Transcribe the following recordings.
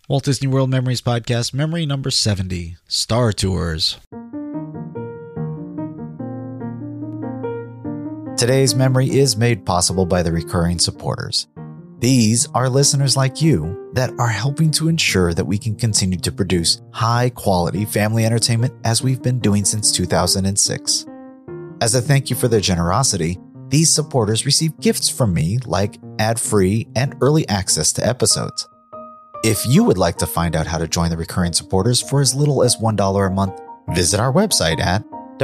Walt Disney World Memories Podcast, memory number 70, Star Tours. Today's memory is made possible by the recurring supporters. These are listeners like you that are helping to ensure that we can continue to produce high-quality family entertainment as we've been doing since 2006. As a thank you for their generosity, these supporters receive gifts from me like ad-free and early access to episodes. If you would like to find out how to join the recurring supporters for as little as $1 a month, visit our website at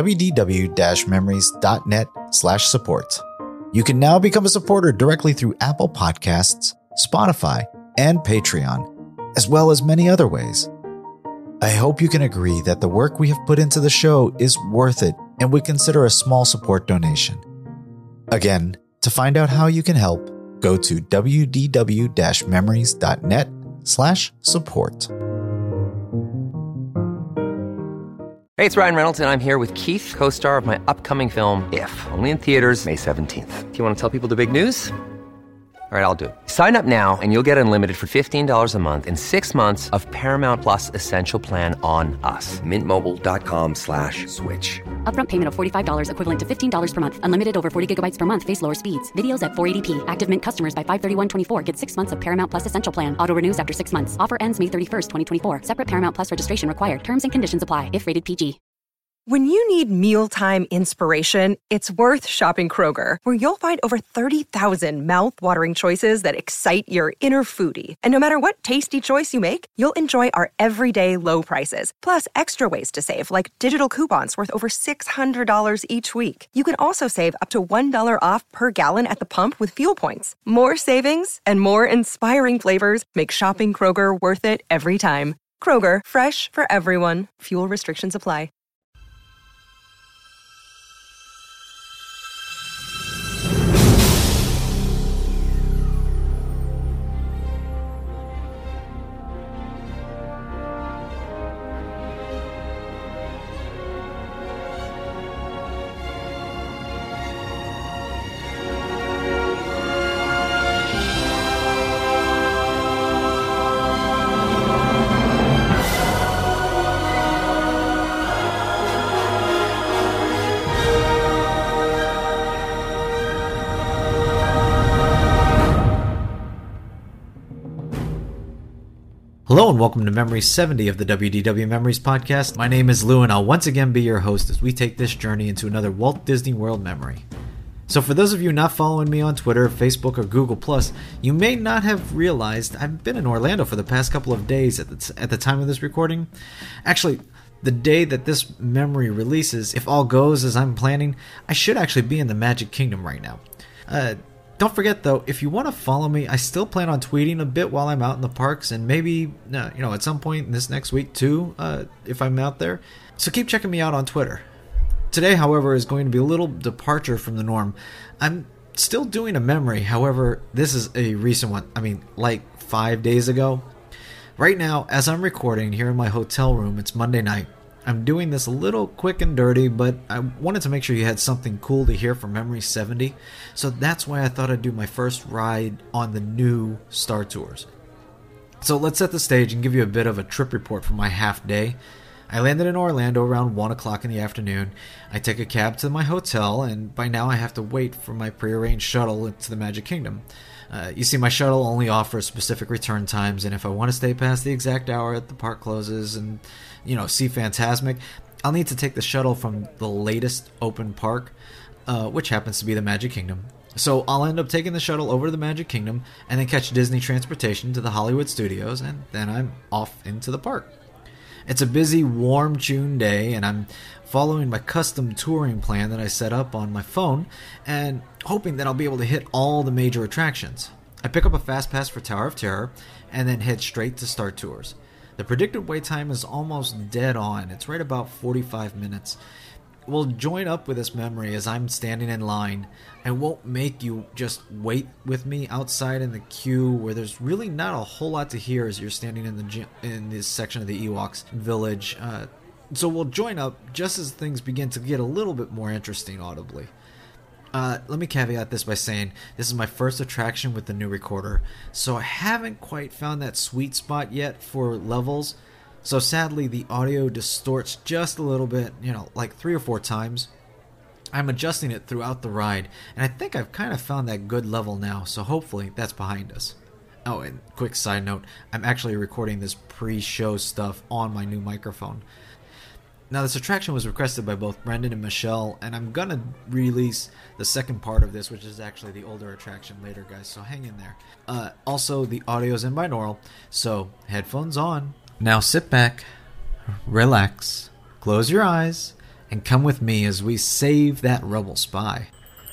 wdw-memories.net/support. You can now become a supporter directly through Apple Podcasts, Spotify, and Patreon, as well as many other ways. I hope you can agree that the work we have put into the show is worth it and would consider a small support donation. Again, to find out how you can help, go to wdw-memories.net/support. Hey, it's Ryan Reynolds, and I'm here with Keith, co-star of my upcoming film, If, only in theaters May 17th. Do you want to tell people the big news? All right, I'll do it. Sign up now and you'll get unlimited for $15 a month and 6 months of Paramount Plus Essential Plan on us. MintMobile.com/switch. Upfront payment of $45 equivalent to $15 per month. Unlimited over 40 gigabytes per month. Face lower speeds. Videos at 480p. Active Mint customers by 531.24 get 6 months of Paramount Plus Essential Plan. Auto renews after 6 months. Offer ends May 31st, 2024. Separate Paramount Plus registration required. Terms and conditions apply if rated PG. When you need mealtime inspiration, it's worth shopping Kroger, where you'll find over 30,000 mouth-watering choices that excite your inner foodie. And no matter what tasty choice you make, you'll enjoy our everyday low prices, plus extra ways to save, like digital coupons worth over $600 each week. You can also save up to $1 off per gallon at the pump with fuel points. More savings and more inspiring flavors make shopping Kroger worth it every time. Kroger, fresh for everyone. Fuel restrictions apply. Hello and welcome to Memory 70 of the WDW Memories Podcast. My name is Lou and I'll once again be your host as we take this journey into another Walt Disney World memory. So for those of you not following me on Twitter, Facebook, or Google+, you may not have realized I've been in Orlando for the past couple of days at the time of this recording. Actually, the day that this memory releases, if all goes as I'm planning, I should actually be in the Magic Kingdom right now. Don't forget, though, if you want to follow me, I still plan on tweeting a bit while I'm out in the parks, and maybe, at some point this next week, too, if I'm out there. So keep checking me out on Twitter. Today, however, is going to be a little departure from the norm. I'm still doing a memory, however, this is a recent one. Like 5 days ago. Right now, as I'm recording here in my hotel room, it's Monday night. I'm doing this a little quick and dirty, but I wanted to make sure you had something cool to hear from Memory 70, so that's why I thought I'd do my first ride on the new Star Tours. So let's set the stage and give you a bit of a trip report for my half day. I landed in Orlando around 1 o'clock in the afternoon. I take a cab to my hotel, and by now I have to wait for my prearranged shuttle to the Magic Kingdom. You see, my shuttle only offers specific return times, and if I want to stay past the exact hour that the park closes and see Fantasmic, I'll need to take the shuttle from the latest open park, which happens to be the Magic Kingdom. So I'll end up taking the shuttle over to the Magic Kingdom and then catch Disney Transportation to the Hollywood Studios, and then I'm off into the park. It's a busy, warm June day, and I'm following my custom touring plan that I set up on my phone and hoping that I'll be able to hit all the major attractions. I pick up a fast pass for Tower of Terror and then head straight to Star Tours. The predicted wait time is almost dead on. It's right about 45 minutes. We'll join up with this memory as I'm standing in line. I won't make you just wait with me outside in the queue where there's really not a whole lot to hear as you're standing in this section of the Ewoks village. So we'll join up just as things begin to get a little bit more interesting audibly. Let me caveat this by saying this is my first attraction with the new recorder, so I haven't quite found that sweet spot yet for levels. So sadly, the audio distorts just a little bit, like 3 or 4 times. I'm adjusting it throughout the ride, and I think I've kind of found that good level now, so hopefully that's behind us. Oh, and quick side note, I'm actually recording this pre-show stuff on my new microphone. Now, this attraction was requested by both Brendan and Michelle, and I'm gonna release the second part of this, which is actually the older attraction later, guys, so hang in there. Also, the audio's in binaural, so headphones on. Now sit back, relax, close your eyes, and come with me as we save that rebel spy.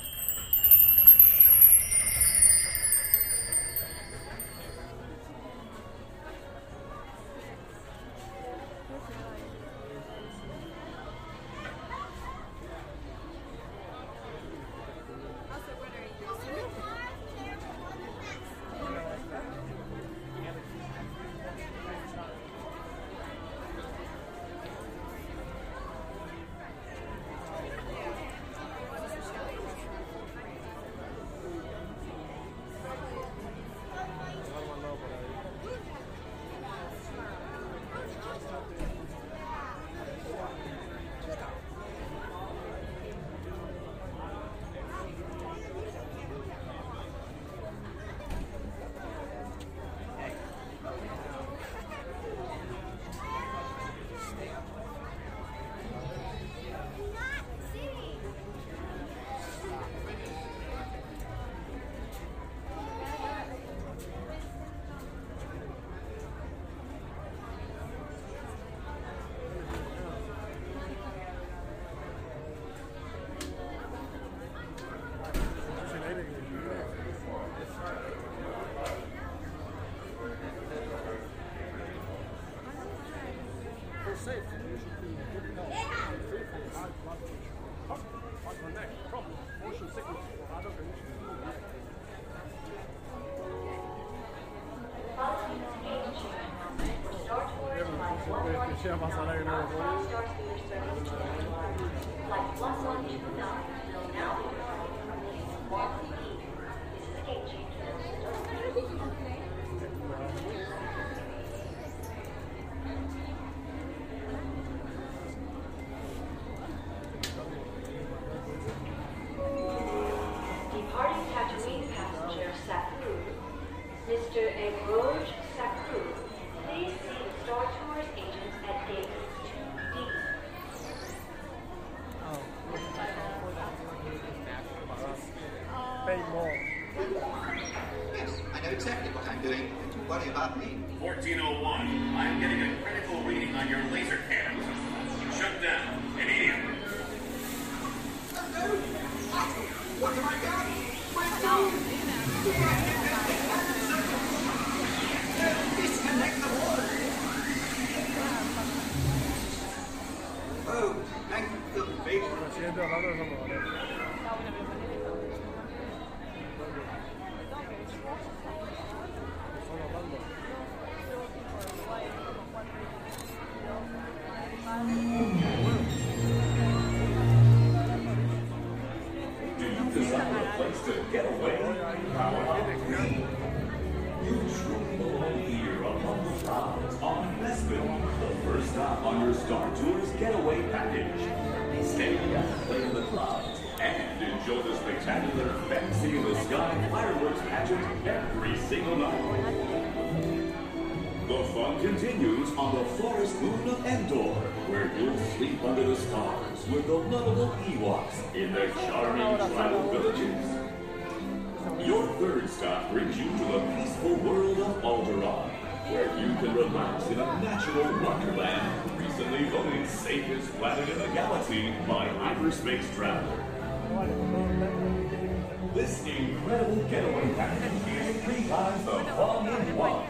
This incredible getaway package is 3 times the fun in one.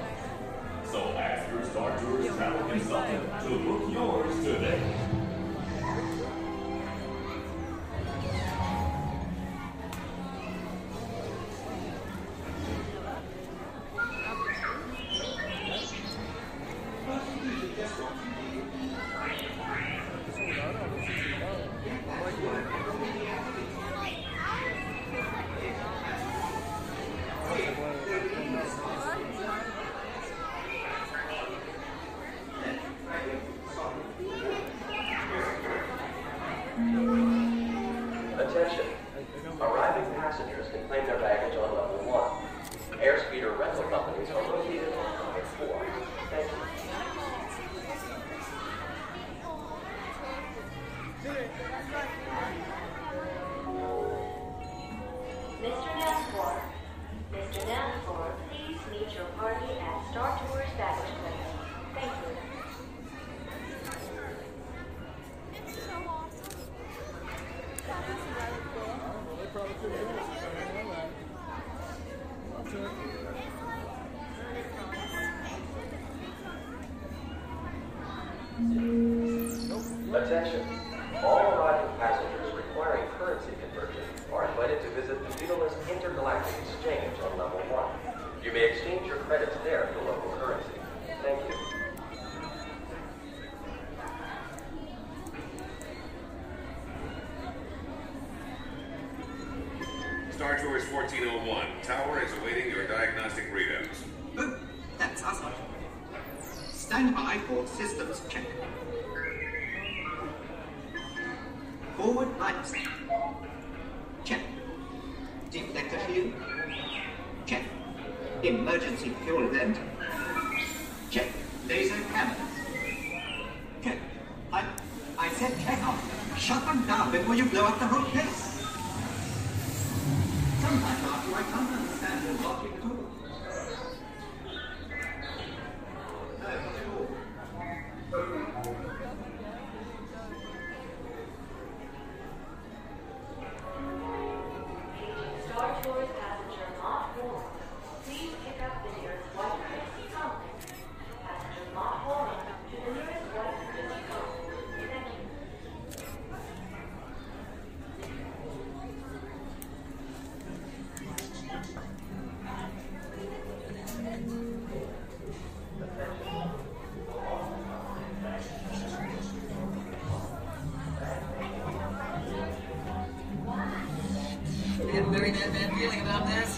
So ask your Star Tours travel consultant to book yours today. Attention. Arriving passengers can claim their baggage on level 1. Airspeeder rental companies are located on level 4. Thank you. Mr. Naspor, please meet your party at Star Tours baggage claim. Thank you. It's so awesome. That is really cool. They probably could have done it. I don't know that. Attention. All arriving passengers requiring currency conversion are invited to visit the Daedalus Intergalactic Exchange on level 1. You may exchange your credits there for local currency. Thank you. Star Tours 1401. Tower is awaiting your diagnostic readouts. Oh, that's awesome. Stand by for systems check. Forward lights. Check. Deflector shield. Check. Emergency fuel vent. Check. Laser cannons. Check. I said check out. Shut them down before you blow up the whole place. Sometimes after I can't understand the logic at all. Star Tours passenger not warned. Please pick up the nearest white taxi complex. Passenger not warned to the nearest white taxi complex. Thank you. You have a very bad feeling about this?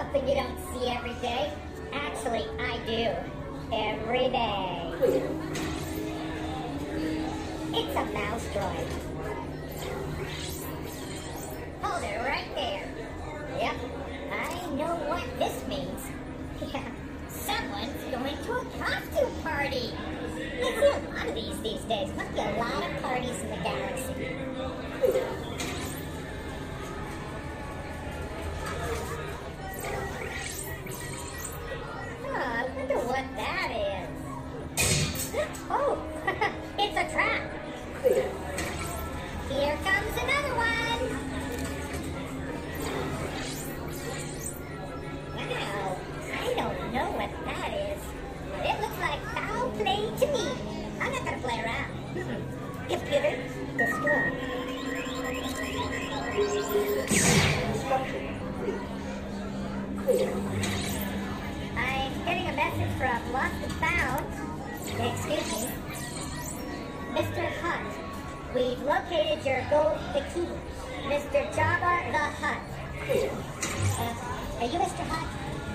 something you don't see every day. Actually, I do. Every day. It's a mouse droid. Hold it right there. Yep, I know what this means. Yeah, someone's going to a costume party. I see a lot of these days. Must be a lot of parties in the galaxy. I wonder what that is. Oh, it's a trap. Here comes another one. Wow, I don't know what that is, but it looks like foul play to me. I'm not gonna play around. Computer, destroy. I'm getting a message from Lost and Found. Excuse me. Mr. Hutt, we've located your gold bikini. Mr. Jabba the Hutt. Are you Mr. Hutt?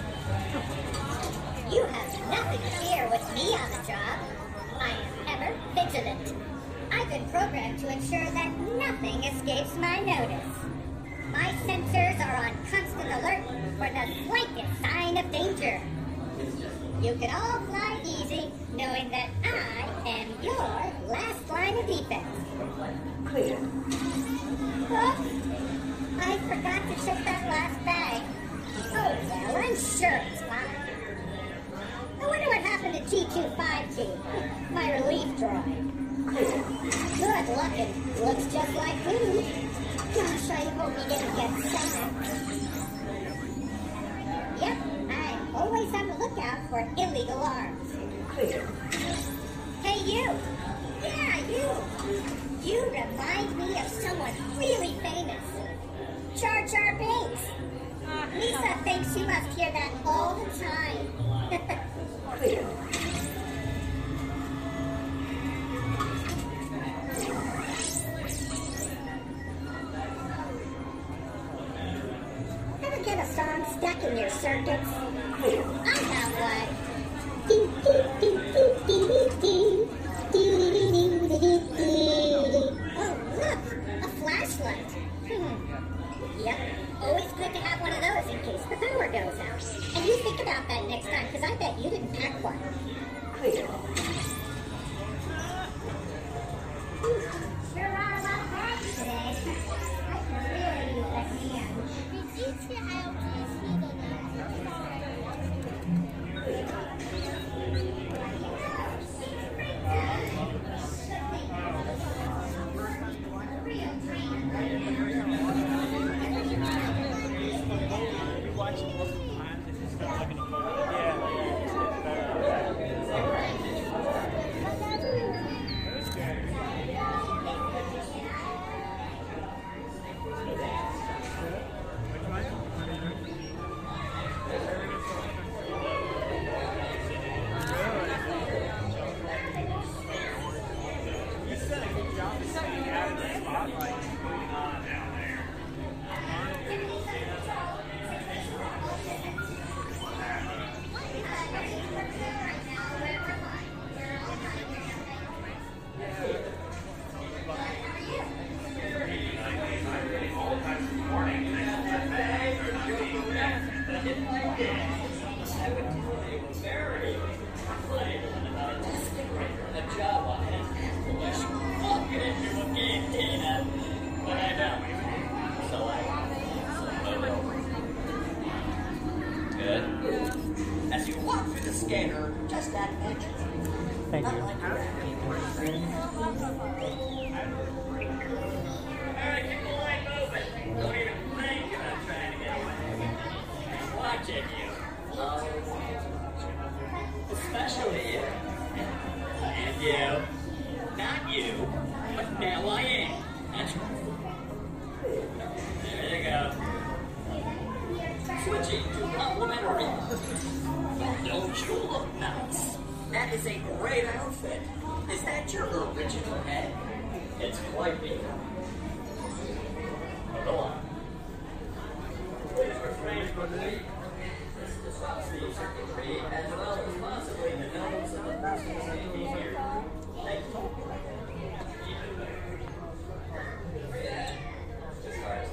You have nothing to fear with me on the job. I am ever vigilant. I've been programmed to ensure that nothing escapes my notice. My sensors are on constant alert for the slightest sign of danger. You can all fly easy, knowing that I am your last line of defense. Clear. Oh, I forgot to check that last bag. Oh, well, I'm sure it's fine. I wonder what happened to T-252, my relief droid. Good looking. Looks just like food. Gosh, I hope he didn't get sacked. Yep, I'm always on the lookout for illegal arms. Clear. Hey, you! Yeah, you! You remind me of someone really famous. Jar Jar Binks. Lisa thinks she must hear that all the time. Clear. Ever get a song stuck in your circuits? Clear. I got one. Ding, ding, ding, ding, ding, ding, ding, ding, ding, ding, ding, ding. Oh, look, a flashlight. Yep, always good to have one of those in case the power goes out. And you think about that next time, because I bet you didn't pack one. Clear. Sure are a lot of bags today. I can really use a hand. As you walk through the scanner, just that edge. Thank you. Alright, keep the light moving. Don't even think about trying to get away. He's watching you. Especially you. And you. Not you. But now I am. That's right. There you go. Switching to complimentary. Don't you look nice? That is a great outfit. Is that your original head? It's quite beautiful. Go on. Please refrain from leaving. circuitry, as well as possibly developing some personal safety gear. Thank you. Just cars.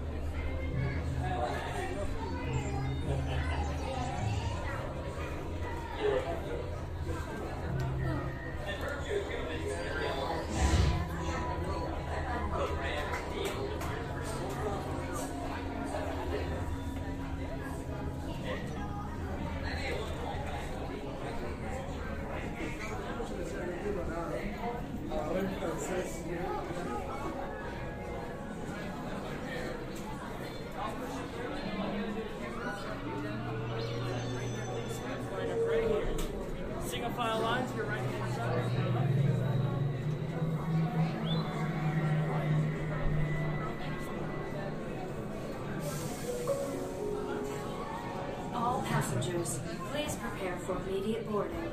Line up right here. Single file lines to your right hand side. All passengers, please prepare for immediate boarding.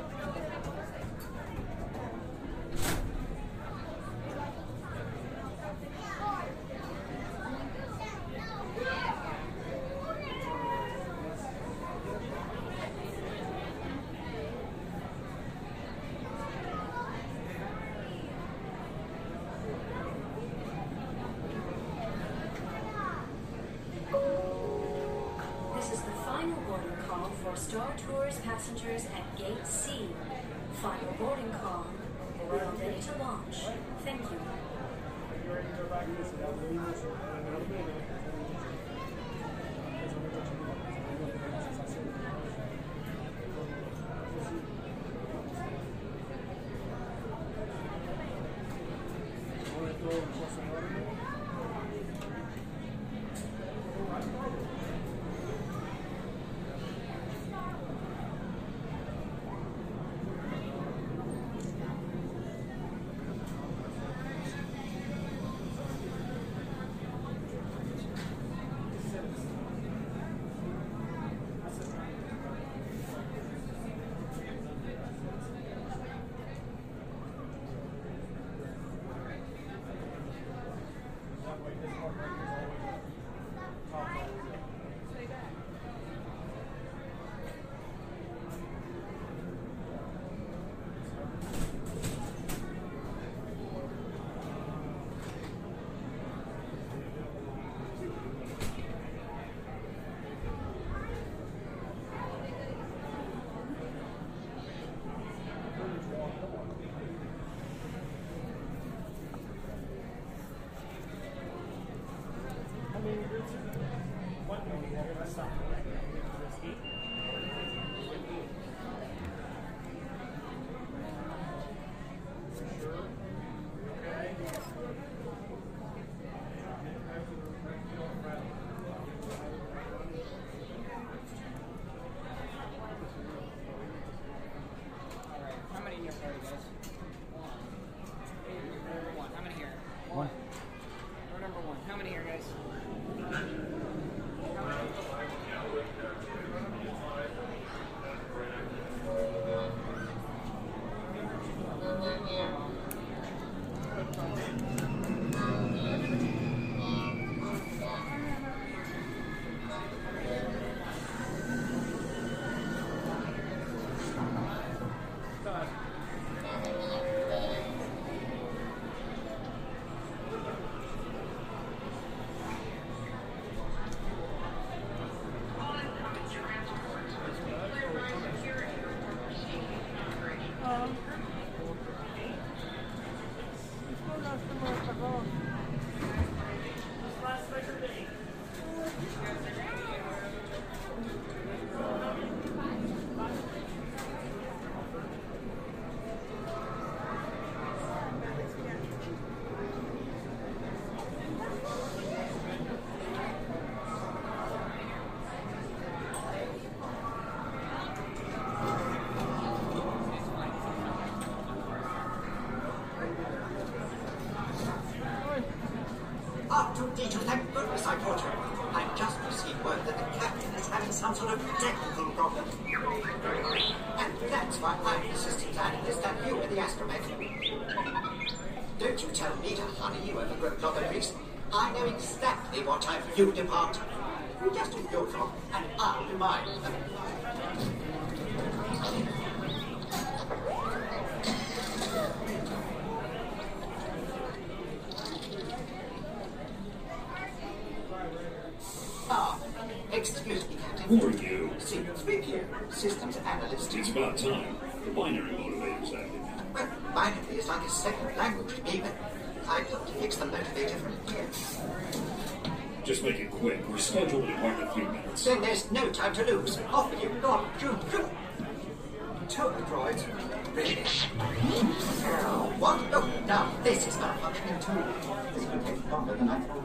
This is the final boarding call for Star Tours passengers at Gate C. Final boarding call. We are ready to launch. Thank you. How many in your party, guys? Number one. How many here? One. Or number one. How many here, guys? Thank goodness I caught you. I've just received word that the captain is having some sort of technical problem. And that's why I'm insisting planning to stab you with the astromech. Don't you tell me to honey you over Grove Lotteries. I know exactly what time you depart. You just do your job, and I'll do mine. Excuse me, Captain. Who are you? Speak here. Systems analyst. It's about time. The binary motivator's active. Well, binary is like a second language to me, but I'd love to fix the motivator from here. Just make it quick. We're scheduled to depart in a few minutes. Then there's no time to lose. Off with you. Go on. Two of the droids. Really? What? Oh, now this is not functioning too. This will take longer than I thought.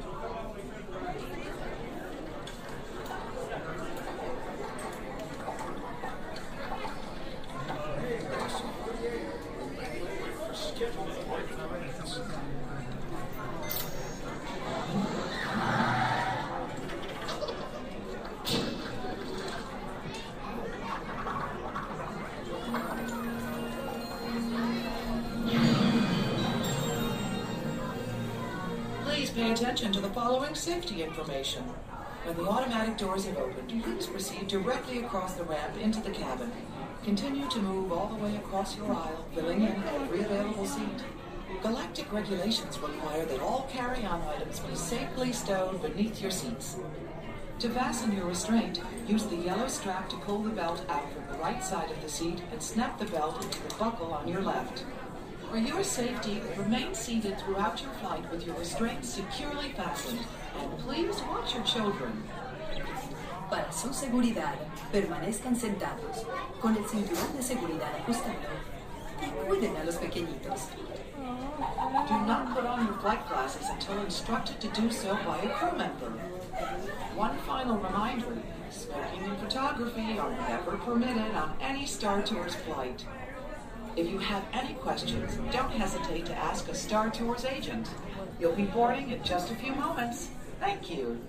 Please pay attention to the following safety information. When the automatic doors have opened, please proceed directly across the ramp into the cabin. Continue to move all the way across your aisle, filling in every available seat. Galactic regulations require that all carry-on items be safely stowed beneath your seats. To fasten your restraint, use the yellow strap to pull the belt out from the right side of the seat and snap the belt into the buckle on your left. For your safety, remain seated throughout your flight with your restraints securely fastened, and please watch your children. Para su seguridad, permanezcan sentados, con el cinturón de seguridad ajustado, y cuiden a los pequeñitos. Do not put on your flight glasses until instructed to do so by a crew member. One final reminder, smoking and photography are never permitted on any Star Tours flight. If you have any questions, don't hesitate to ask a Star Tours agent. You'll be boarding in just a few moments. Thank you.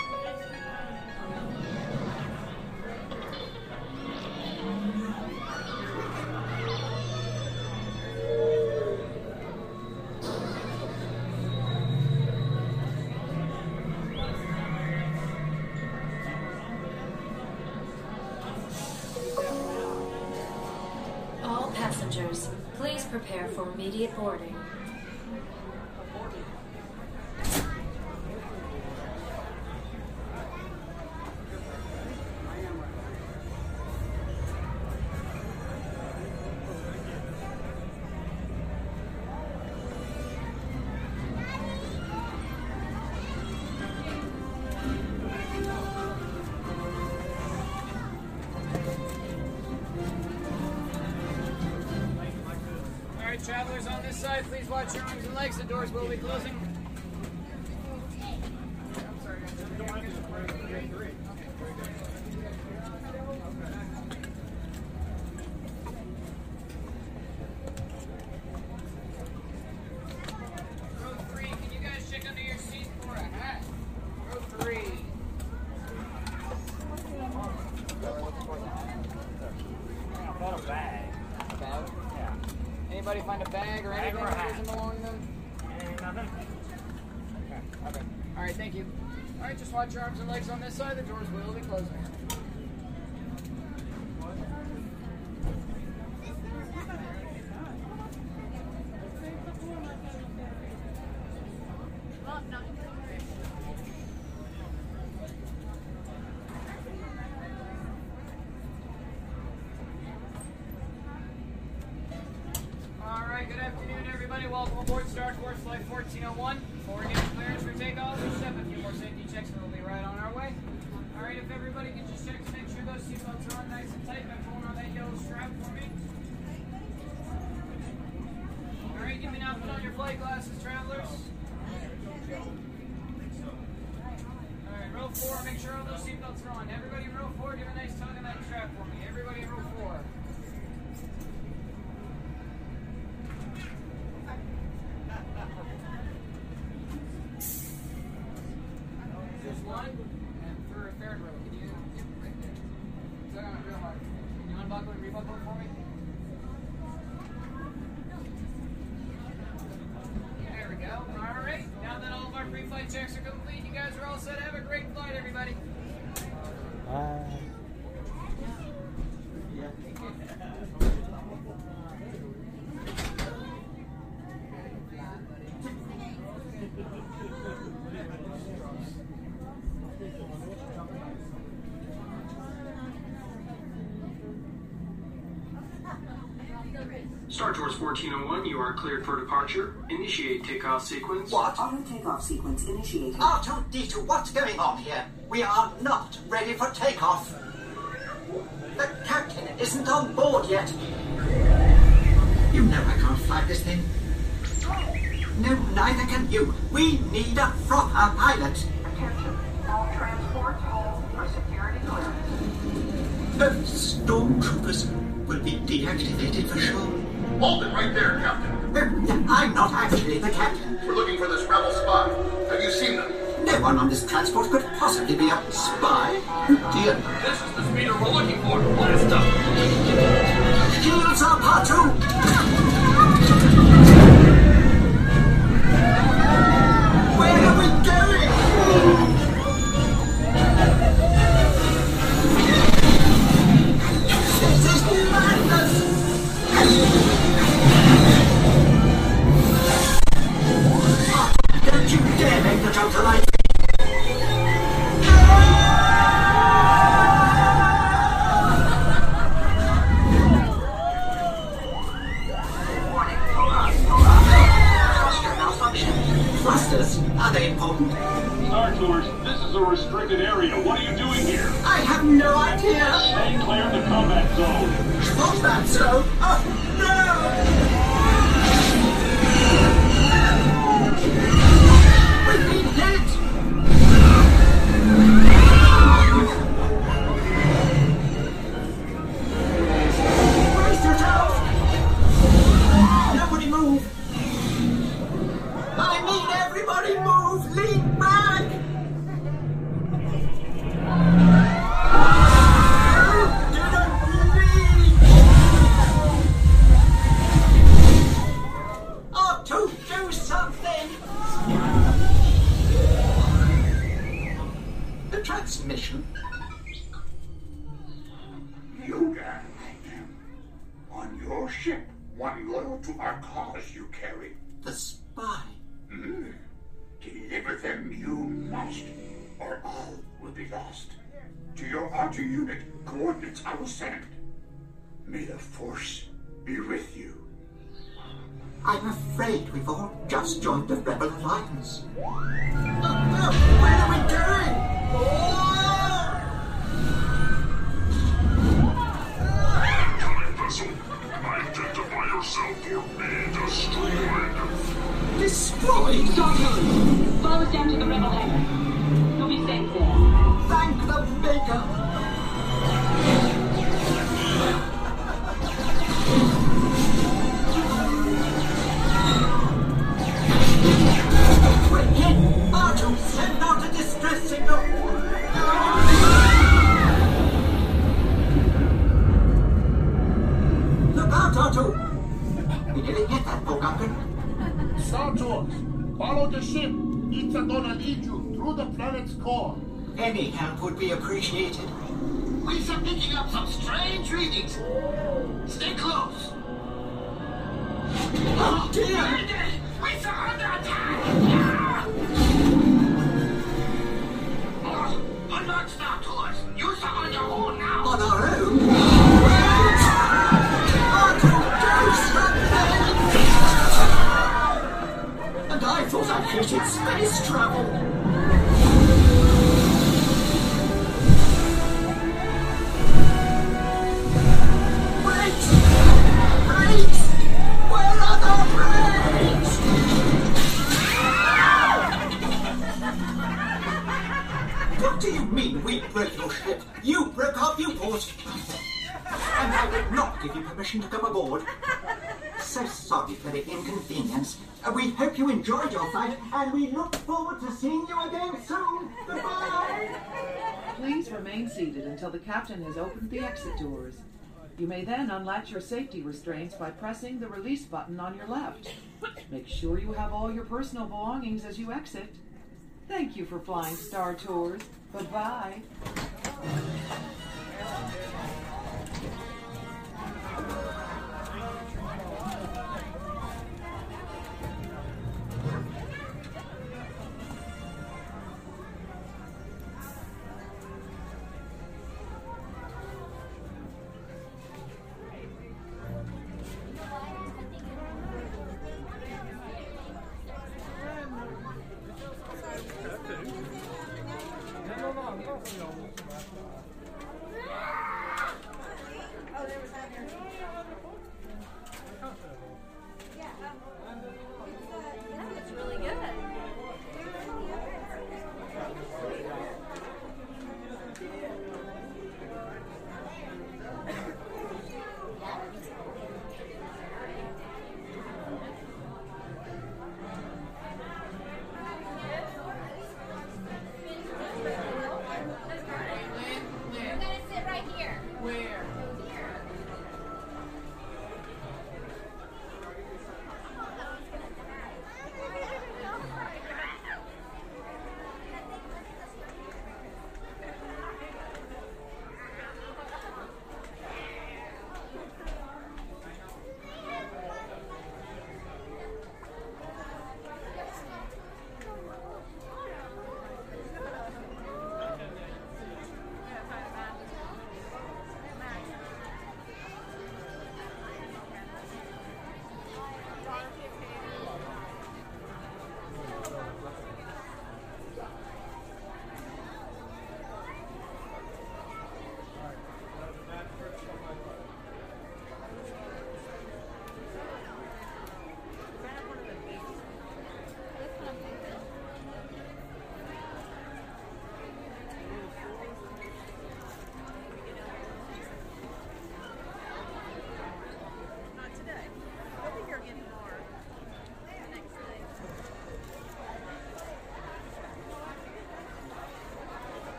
All passengers, please prepare for immediate boarding. Alright, travelers on this side, please watch your arms and legs. The doors will be closing. Row 3, can you guys check under your seat for a hat? Row 3. Got a bag. A bag? Yeah. Anybody find a bag or anything that doesn't belong to them? Nothing. Okay. Alright, thank you. Alright, just watch your arms and legs on this side. The doors will be closing. Alright, good afternoon everybody. Welcome aboard Star Tours Flight 1401. Before we get clearance for takeoff, we'll step a few more safety checks and we'll be right on our way. Alright, if everybody can just check to make sure those seatbelts are on nice and tight by pulling on that yellow strap for me. Alright, give me now, put on your flight glasses, travelers. Alright, row 4, make sure all those seatbelts are on. Everybody in row 4, give a nice tug on that strap for me. Everybody in row 4. Just one, and for a third row. Can you right there? Tug on it real hard. Can you unbuckle and rebuckle it for me? There we go. Alright, now that all of our pre-flight checks are complete, you guys are all set. Have a great flight, everybody. Bye. Tours 1401, you are cleared for departure. Initiate takeoff sequence. What? Auto takeoff sequence initiated. R2-D2, what's going on here? We are not ready for takeoff. The captain isn't on board yet. You know I can't fly this thing. No, neither can you. We need a proper pilot. Attention, all transports hold for security clearance. The stormtroopers will be deactivated for sure. Hold it right there, Captain. I'm not actually the captain. We're looking for this rebel spy. Have you seen them? No one on this transport could possibly be a spy. Oh dear. This is the speeder we're looking for. Blast up! Shields up, R2! Where are we going? This is madness! Don't you dare make the jump tonight! Thrusters? Are they important? Star Tours, this is a restricted area. What are you doing here? I have no idea! Stay clear of the combat zone. Combat zone? Oh, no! We've been hit! Brace yourself! Nobody move! I mean everybody move! Lean back! To do something! The transmission? Yoda, I am. On your ship, one loyal to our cause you carry. The spy? Deliver them you must, or all will be lost. To your outer unit, coordinates I will send. May the Force be with you. I'm afraid we've all just joined the Rebel Alliance. Where are we going? Vessel, identify yourself or be destroyed. Destroyed? Starfield, follow us down to the Rebel hangar. You'll be safe there. Thank the Maker! We're hit! R2, send out a distress signal! Look out, R2! We nearly hit that poor Gungan. Star Tours, follow the ship. It's gonna lead you through the planet's core. Any help would be appreciated. We are picking up some strange readings. Stay close. Oh dear! We are under attack! Unlock Star Tours. You are on your own now. On our own? And I thought I hated space travel. Wait! Brakes! Where are the brakes? What do you mean we broke your ship? You broke our viewport. And I did not give you permission to come aboard. So sorry for the inconvenience. We hope you enjoyed your flight, and we look forward to seeing you again soon. Goodbye! Please remain seated until the captain has opened the exit doors. You may then unlatch your safety restraints by pressing the release button on your left. Make sure you have all your personal belongings as you exit. Thank you for flying Star Tours. Bye-bye.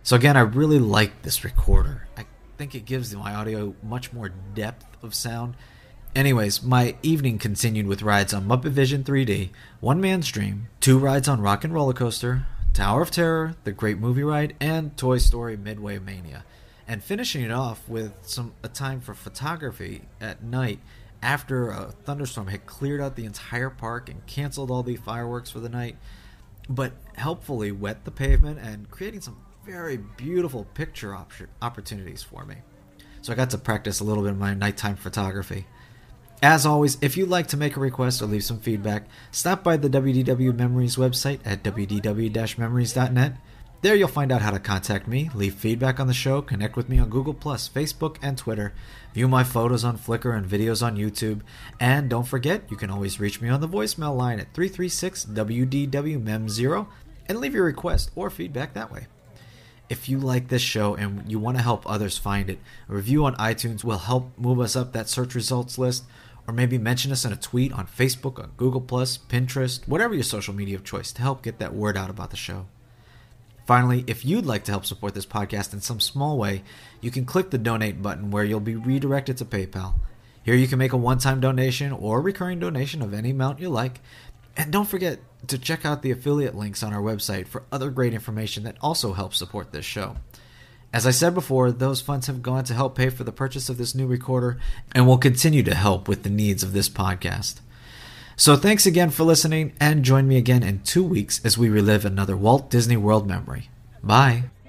So again, I really like this recorder. I think it gives my audio much more depth of sound. Anyways, my evening continued with rides on Muppet Vision 3D, One Man's Dream, 2 rides on Rock and Roller Coaster, Tower of Terror, The Great Movie Ride, and Toy Story Midway Mania. And finishing it off with a time for photography at night after a thunderstorm had cleared out the entire park and canceled all the fireworks for the night, but helpfully wet the pavement and creating some very beautiful picture opportunities for me. So I got to practice a little bit of my nighttime photography. As always, if you'd like to make a request or leave some feedback, stop by the WDW Memories website at wdw-memories.net. There you'll find out how to contact me, leave feedback on the show, connect with me on Google+, Facebook, and Twitter, view my photos on Flickr and videos on YouTube, and don't forget, you can always reach me on the voicemail line at 336-WDW-MEM0 and leave your request or feedback that way. If you like this show and you want to help others find it, a review on iTunes will help move us up that search results list, or maybe mention us in a tweet on Facebook, on Google+, Pinterest, whatever your social media of choice to help get that word out about the show. Finally, if you'd like to help support this podcast in some small way, you can click the donate button where you'll be redirected to PayPal. Here you can make a one-time donation or recurring donation of any amount you like. And don't forget to check out the affiliate links on our website for other great information that also helps support this show. As I said before, those funds have gone to help pay for the purchase of this new recorder and will continue to help with the needs of this podcast. So thanks again for listening, and join me again in 2 weeks as we relive another Walt Disney World memory. Bye.